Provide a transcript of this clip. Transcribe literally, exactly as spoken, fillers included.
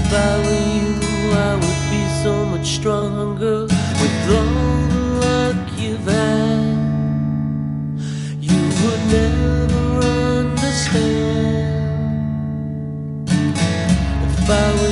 If I were you, I would be so much stronger. With all the luck you've had, you would never understand. If I were